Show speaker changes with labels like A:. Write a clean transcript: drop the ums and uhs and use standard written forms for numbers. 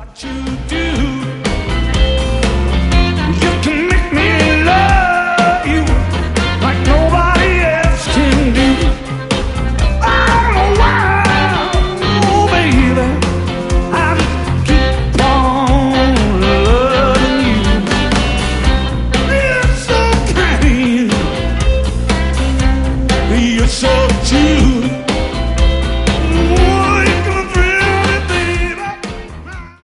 A: you do. You can make me love you like nobody else can do. I don't know why, oh baby, I just keep on loving you. You're so kind, you're so true.